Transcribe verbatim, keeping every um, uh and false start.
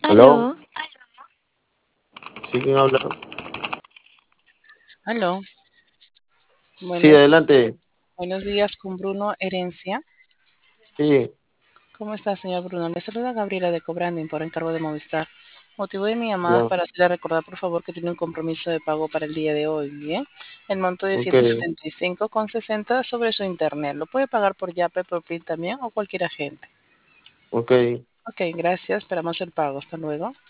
¿Aló? Aló, ¿Sí quién habla? Aló, Sí, buenos, adelante. buenos días con Bruno Herencia. Sí, ¿Cómo está, señor Bruno? Le saluda Gabriela de Cobranding por encargo de Movistar. Motivo de mi llamada es ya, para hacerle recordar, por favor, que tiene un compromiso de pago para el día de hoy, ¿bien? El monto de ok, ciento setenta y cinco con sesenta sobre su internet. Lo puede pagar por Yape, por Plin también o cualquier agente. ok. Ok, gracias. Esperamos el pago. Hasta luego.